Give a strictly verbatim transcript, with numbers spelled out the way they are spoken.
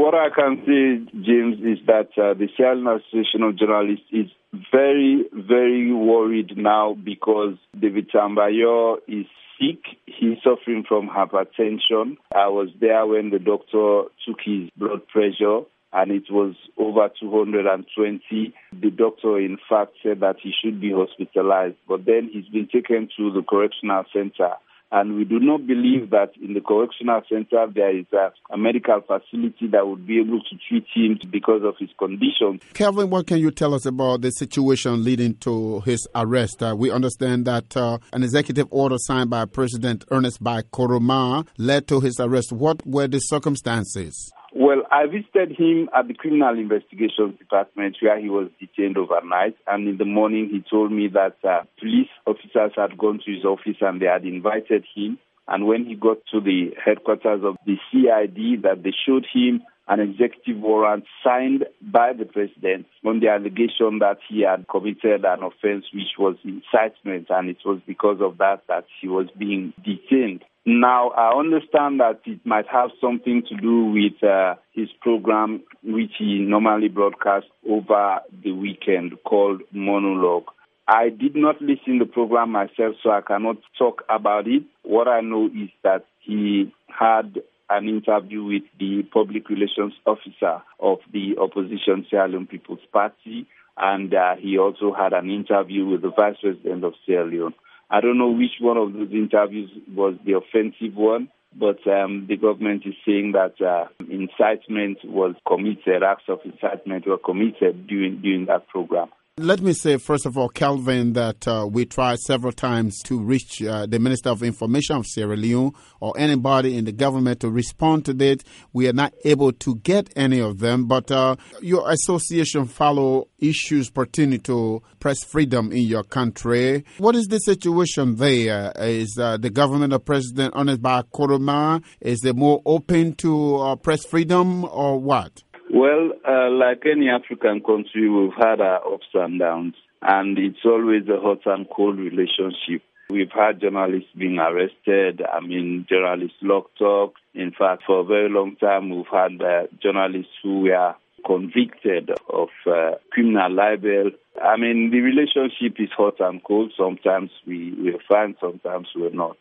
What I can say, James, is that uh, the Sierra Leone Association of Journalists is very, very worried now because David Tambayo is sick. He's suffering from hypertension. I was there when the doctor took his blood pressure, and it was over two hundred twenty. The doctor, in fact, said that he should be hospitalized, but then he's been taken to the correctional center. And we do not believe that in the correctional center there is a, a medical facility that would be able to treat him because of his condition. Kelvin, what can you tell us about the situation leading to his arrest? Uh, we understand that uh, an executive order signed by President Ernest Bai Koroma led to his arrest. What were the circumstances? Well, I visited him at the Criminal Investigations Department where he was detained overnight, and in the morning he told me that uh, police officers had gone to his office and they had invited him, and when he got to the headquarters of the C I D, that they showed him an executive warrant signed by the president on the allegation that he had committed an offense which was incitement, and it was because of that that he was being detained. Now, I understand that it might have something to do with uh, his program, which he normally broadcasts over the weekend, called Monologue. I did not listen to the program myself, so I cannot talk about it. What I know is that he had an interview with the public relations officer of the opposition Sierra Leone People's Party, and uh, he also had an interview with the vice president of Sierra Leone. I don't know which one of those interviews was the offensive one, but um, the government is saying that uh, incitement was committed, acts of incitement were committed during, during that program. Let me say, first of all, Kelvin, that uh, we tried several times to reach uh, the Minister of Information of Sierra Leone or anybody in the government to respond to that. We are not able to get any of them, but uh, your association follow issues pertaining to press freedom in your country. What is the situation there? Is uh, the government of President Ernest Bai Koroma, is it more open to uh, press freedom or what? Well, uh, like any African country, we've had our ups and downs, and it's always a hot and cold relationship. We've had journalists being arrested, I mean, journalists locked up. In fact, for a very long time, we've had uh, journalists who were convicted of uh, criminal libel. I mean, the relationship is hot and cold. Sometimes we, we're fine, sometimes we're not.